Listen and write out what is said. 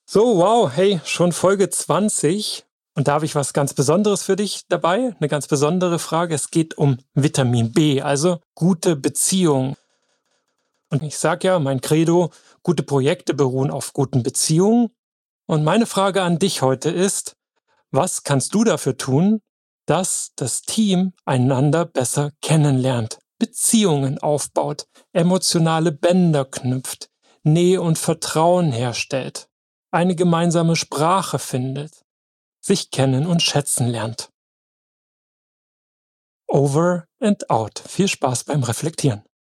So, wow, hey, schon Folge 20. Und da habe ich was ganz Besonderes für dich dabei. Eine ganz besondere Frage. Es geht um Vitamin B, also gute Beziehungen. Und ich sage ja, mein Credo, gute Projekte beruhen auf guten Beziehungen. Und meine Frage an dich heute ist, was kannst du dafür tun, dass das Team einander besser kennenlernt, Beziehungen aufbaut, emotionale Bänder knüpft, Nähe und Vertrauen herstellt, eine gemeinsame Sprache findet, sich kennen und schätzen lernt. Over and out. Viel Spaß beim Reflektieren.